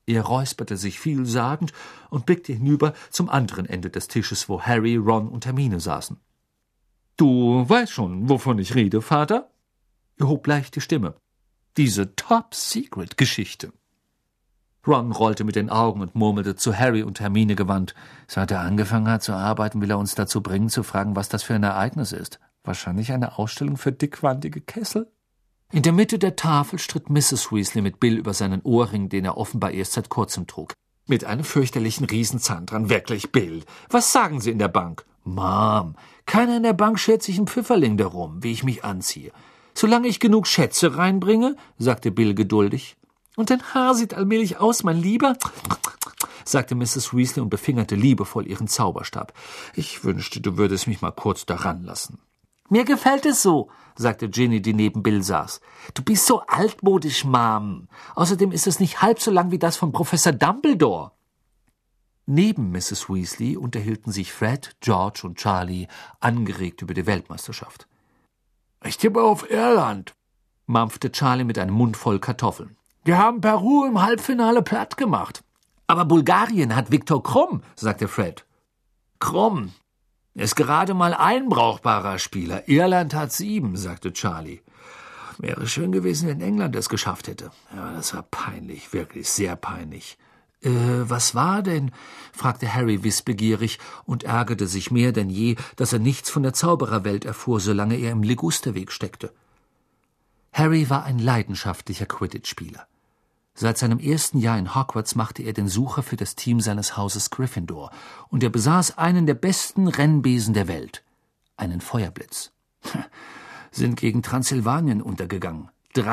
Er räusperte sich vielsagend und blickte hinüber zum anderen Ende des Tisches, wo Harry, Ron und Hermine saßen. »Du weißt schon, wovon ich rede, Vater?« Er hob leicht die Stimme. »Diese Top-Secret-Geschichte.« Ron rollte mit den Augen und murmelte zu Harry und Hermine gewandt. »Seit er angefangen hat zu arbeiten, will er uns dazu bringen, zu fragen, was das für ein Ereignis ist. Wahrscheinlich eine Ausstellung für dickwandige Kessel?« In der Mitte der Tafel stritt Mrs. Weasley mit Bill über seinen Ohrring, den er offenbar erst seit kurzem trug. »Mit einem fürchterlichen Riesenzahn dran, wirklich, Bill. Was sagen Sie in der Bank?« »Mom, keiner in der Bank schert sich ein Pfifferling darum, wie ich mich anziehe. Solange ich genug Schätze reinbringe«, sagte Bill geduldig. »Und dein Haar sieht allmählich aus, mein Lieber«, sagte Mrs. Weasley und befingerte liebevoll ihren Zauberstab. »Ich wünschte, du würdest mich mal kurz daran lassen.« »Mir gefällt es so«, sagte Ginny, die neben Bill saß. »Du bist so altmodisch, Mom. Außerdem ist es nicht halb so lang wie das von Professor Dumbledore.« Neben Mrs. Weasley unterhielten sich Fred, George und Charlie angeregt über die Weltmeisterschaft. »Ich tippe auf Irland«, mampfte Charlie mit einem Mund voll Kartoffeln. »Wir haben Peru im Halbfinale platt gemacht.« »Aber Bulgarien hat Viktor Krumm«, sagte Fred. »Krumm ist gerade mal ein brauchbarer Spieler. Irland hat 7, sagte Charlie. Wäre schön gewesen, wenn England es geschafft hätte. Ja, das war peinlich, wirklich sehr peinlich.« Was war denn?« fragte Harry wissbegierig und ärgerte sich mehr denn je, dass er nichts von der Zaubererwelt erfuhr, solange er im Ligusterweg steckte. Harry war ein leidenschaftlicher Quidditch-Spieler. Seit seinem ersten Jahr in Hogwarts machte er den Sucher für das Team seines Hauses Gryffindor, und er besaß einen der besten Rennbesen der Welt, einen Feuerblitz. »Sind gegen Transsilvanien untergegangen.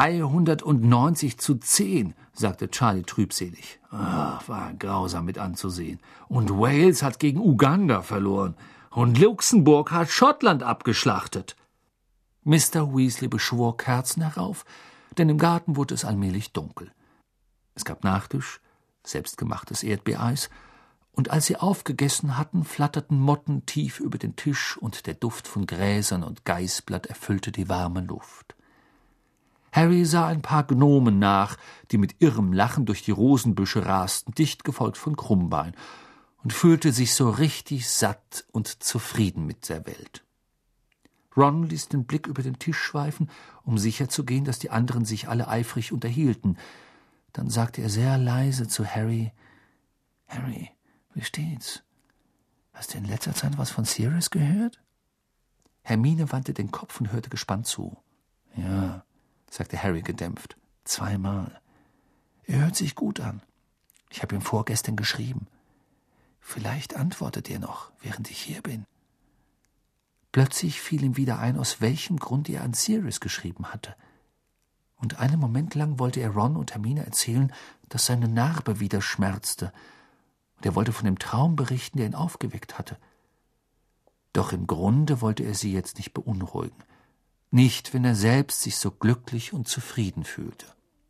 390-10, sagte Charlie trübselig. War grausam mit anzusehen. Und Wales hat gegen Uganda verloren. Und Luxemburg hat Schottland abgeschlachtet.« Mr. Weasley beschwor Kerzen herauf, denn im Garten wurde es allmählich dunkel. Es gab Nachtisch, selbstgemachtes Erdbeereis, und als sie aufgegessen hatten, flatterten Motten tief über den Tisch, und der Duft von Gräsern und Geißblatt erfüllte die warme Luft. Harry sah ein paar Gnomen nach, die mit irrem Lachen durch die Rosenbüsche rasten, dicht gefolgt von Krummbein, und fühlte sich so richtig satt und zufrieden mit der Welt. Ron ließ den Blick über den Tisch schweifen, um sicherzugehen, dass die anderen sich alle eifrig unterhielten. Dann sagte er sehr leise zu Harry: »Harry, wie steht's? Hast du in letzter Zeit was von Sirius gehört?« Hermine wandte den Kopf und hörte gespannt zu. »Ja«, sagte Harry gedämpft, 2-mal. Er hört sich gut an. Ich habe ihm vorgestern geschrieben. Vielleicht antwortet er noch, während ich hier bin.« Plötzlich fiel ihm wieder ein, aus welchem Grund er an Sirius geschrieben hatte. Und einen Moment lang wollte er Ron und Hermine erzählen, dass seine Narbe wieder schmerzte, und er wollte von dem Traum berichten, der ihn aufgeweckt hatte. Doch im Grunde wollte er sie jetzt nicht beunruhigen. Nicht, wenn er selbst sich so glücklich und zufrieden fühlte.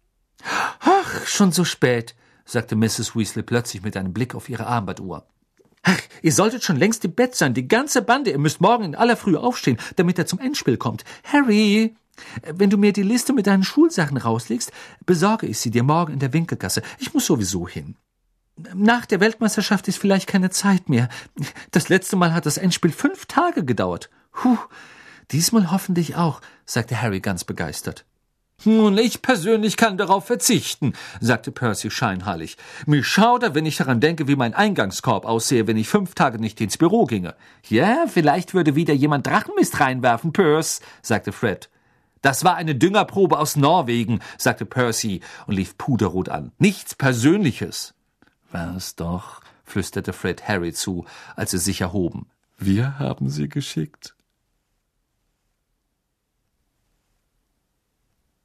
»Ach, schon so spät«, sagte Mrs. Weasley plötzlich mit einem Blick auf ihre Armbanduhr. »Ach, ihr solltet schon längst im Bett sein, die ganze Bande. Ihr müsst morgen in aller Früh aufstehen, damit er zum Endspiel kommt. Harry, wenn du mir die Liste mit deinen Schulsachen rauslegst, besorge ich sie dir morgen in der Winkelgasse. Ich muss sowieso hin. Nach der Weltmeisterschaft ist vielleicht keine Zeit mehr. Das letzte Mal hat das Endspiel 5 Tage gedauert. Diesmal hoffentlich auch«, sagte Harry ganz begeistert. »Nun, ich persönlich kann darauf verzichten«, sagte Percy scheinheilig. »Mich schaudert, wenn ich daran denke, wie mein Eingangskorb aussehe, wenn ich 5 Tage nicht ins Büro ginge.« »Ja, vielleicht würde wieder jemand Drachenmist reinwerfen, Percy«, sagte Fred. »Das war eine Düngerprobe aus Norwegen«, sagte Percy und lief puderrot an. »Nichts Persönliches.« »War's doch«, flüsterte Fred Harry zu, als sie sich erhoben. »Wir haben sie geschickt.«